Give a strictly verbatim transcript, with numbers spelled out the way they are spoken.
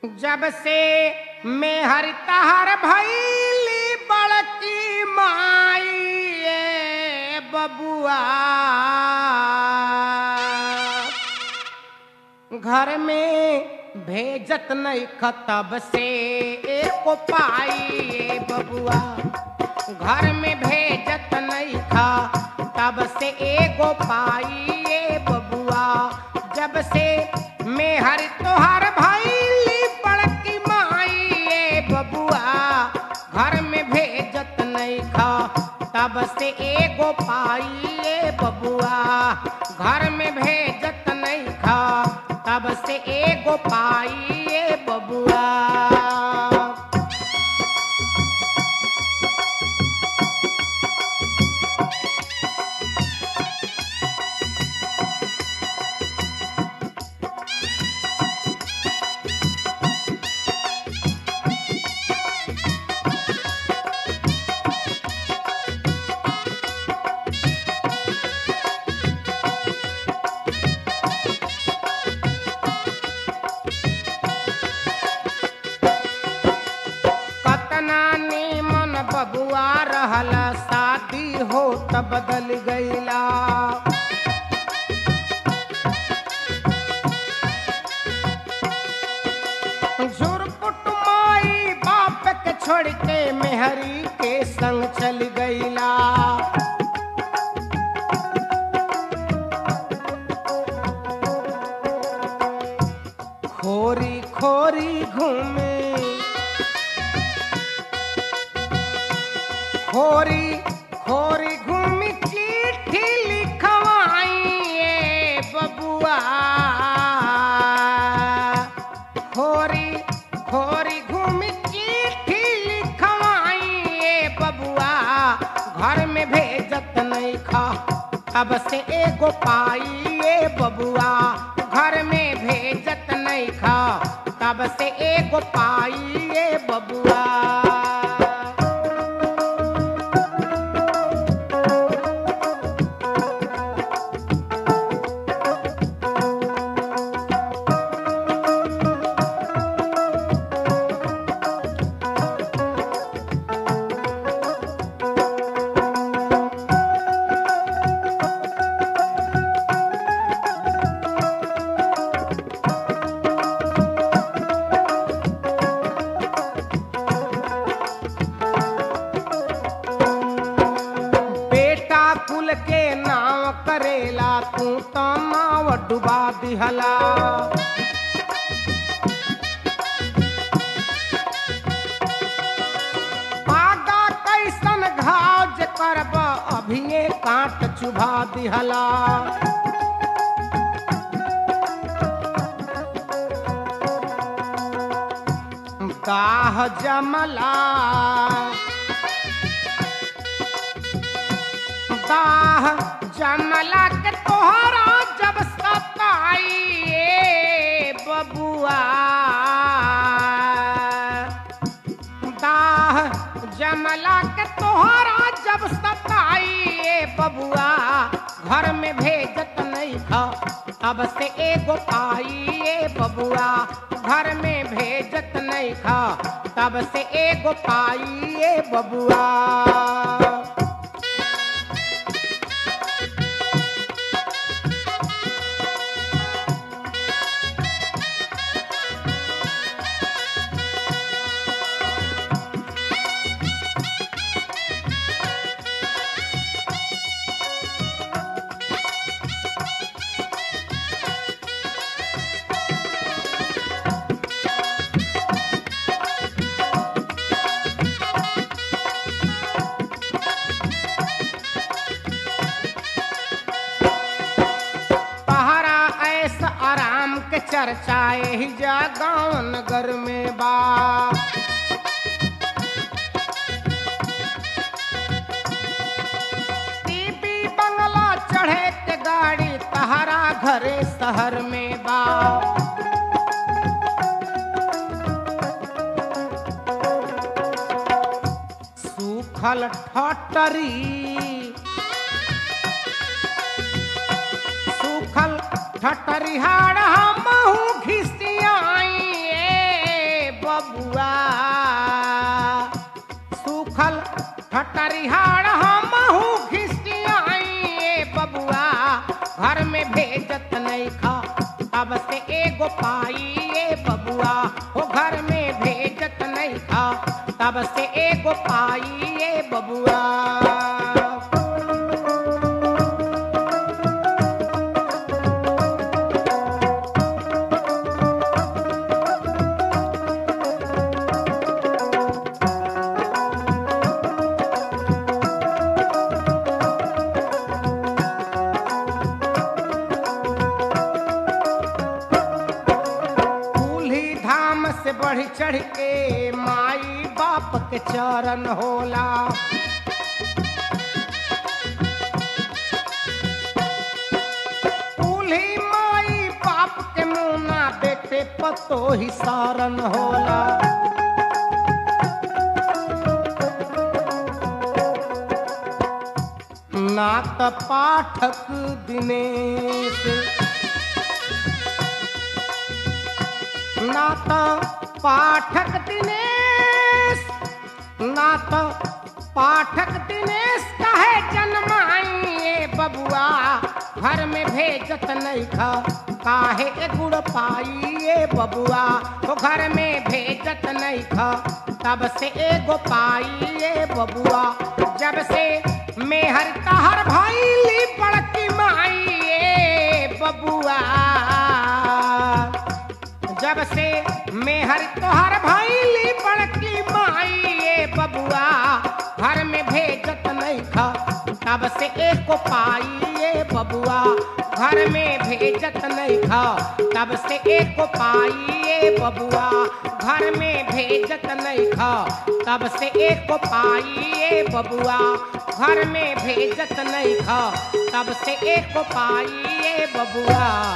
जब से मैं हर तहर भैली बड़की माई ए बबुआ घर में भेजत नहीं खतब से एको पाई ए बबुआ घर में भेजत नहीं खा तब से एगो पाई ए बबुआ जब से मैं हर तोहर भैली बड़की माई ए बबुआ घर में भेजत नहीं खा तब से एगो पाई ए बबुआ घर में भेजत नहीं खा तब से एगो पाई ए बबुआ बबुआ रहला शादी हो तब बदल गईला झुरपुट माई बाप के छोड़ के मेहरी के संग चल गईला खोरी खोरी घूमे खोरी खोरी घूमी चिट्ठी लिखवाई ए बबुआ खोरी खोरी घूमी चिट्ठी लिखवाई ए बबुआ घर में भेजत नहीं खा तब से एगो पाई ए बबुआ घर में भेजत नहीं खा तब से एगो पाई ए बबुआ के नाव करेला तू तो नाव डुबा दिहला पागा कैसन घाव जे करब अभिये काट चुभा दिहला दाह जमला दाह जमला के तोहरा जब सताई ए बबुआ दाह जमला के तोहरा जब सताई ए बबुआ घर में भेजत नहीं खा तब से एगो पाई ए बबुआ घर में भेजत नहीं खा तब से एगो पाई ए बबुआ आराम के चर्चा ही जा गाँव नगर में बा टीपी बंगला चढ़े के गाड़ी तहरा घरे शहर में बा सूखल ठटरी सूखल ठटरिहाड़ हमहू घिसियाई ए बबुआ सूखल ठटरिहाड़ हमहू घिसियाई ए बबुआ घर में भेजत नहीं खा तब से एगो पाई ए बबुआ हो घर में भेजत नहीं खा तब से एगो पाई ए बबुआ से बढ़ चढ़ के माई बाप के चरण होला उल्ही माई बाप के मुना बेटे पतो ही सारन होला नात पाठक दिनेश नात पाठक दिनेश नात पाठक दिनेश कहे जन्माई ए बबुआ घर में भेजत नहीं खा काहे ए गुड़ पाई ए बबुआ तो घर में भेजत नहीं खा तब से एगो पाई ए बबुआ जब से मेहर तहर भइली बड़की माई ए बबुआ जब से मेहर तोहर भइली बड़की माई ए बबुआ घर में भेजत नहीं खा तब से एको पाई ए बबुआ घर में भेजत नहीं खा तब से एको पाई ए बबुआ घर में भेजत नहीं खा तब से एको पाई ए बबुआ घर में भेजत नहीं खा तब से एको पाई ए बबुआ।